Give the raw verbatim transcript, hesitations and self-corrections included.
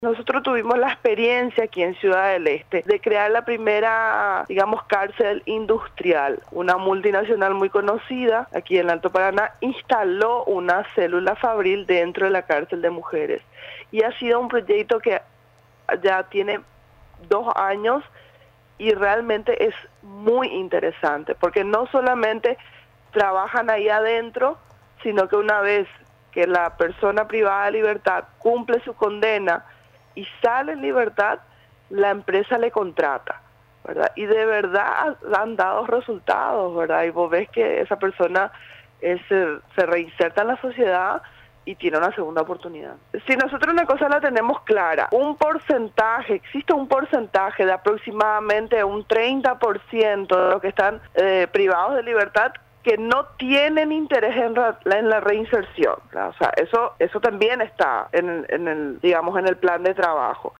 Nosotros tuvimos la experiencia aquí en Ciudad del Este de crear la primera, digamos, cárcel industrial. Una multinacional muy conocida aquí en el Alto Paraná instaló una célula fabril dentro de la cárcel de mujeres. Y ha sido un proyecto que ya tiene dos años y realmente es muy interesante, porque no solamente trabajan ahí adentro, sino que una vez que la persona privada de libertad cumple su condena y sale en libertad, la empresa le contrata, ¿verdad? Y de verdad han dado resultados, ¿verdad? Y vos ves que esa persona eh, se, se reinserta en la sociedad y tiene una segunda oportunidad. Si nosotros una cosa la tenemos clara, un porcentaje, existe un porcentaje de aproximadamente un treinta por ciento de los que están eh, privados de libertad que no tienen interés en, la, en la reinserción, ¿verdad? O sea, eso eso también está en, en el, digamos, en el plan de trabajo.